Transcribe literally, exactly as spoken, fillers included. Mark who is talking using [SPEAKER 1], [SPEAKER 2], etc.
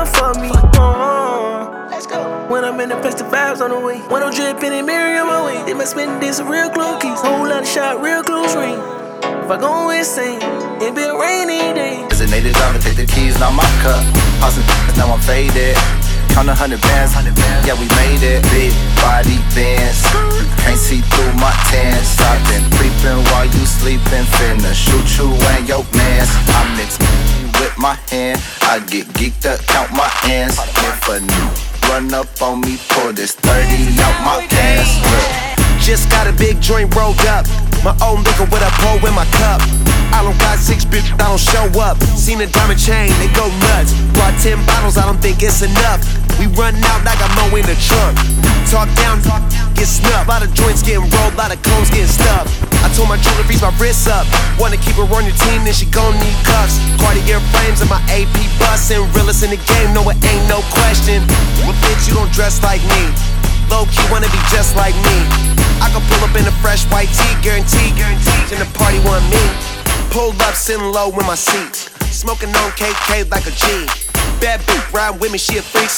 [SPEAKER 1] enough for me. Uh, Let's go. When I'm in the place, the vibes on the way. When I'm dripping in Mary on my way. They must spend this real close keys. Whole lot of shot, real close ring. If I go insane, it be a rainy day.
[SPEAKER 2] As a native driver, take the keys, now my cup. Passing now I'm faded. Count a hundred bands, yeah we made it. Big body bands, can't see through my tans. I've been creeping while you sleeping, finna shoot you and your mans. I mix with my hand, I get geeked up, count my ends. If a new run up on me, pull this thirty out my pants. Look.
[SPEAKER 3] Just got a big joint rolled up. My own liquor with a bowl in my cup. I don't got six bitch, I don't show up. Seen a diamond chain, they go nuts. Brought ten bottles, I don't think it's enough. We run out, I got more in the trunk. Talk down, talk down, get snuffed. Lot of joints getting rolled, lot of combs getting stuffed. I told my jewelry freeze my wrists up. Wanna keep her on your team, then she gon' need cuffs. Cartier frames and my A P bustin'. Realest in the game, no it ain't no question. Well bitch, you don't dress like me. Low key wanna be just like me. I can pull up in a fresh white tee, guaranteed, guaranteed. And the party want me. Pulled up, sitting low in my seat. Smoking on K K like a G. Bad bitch ride with me, she a freak.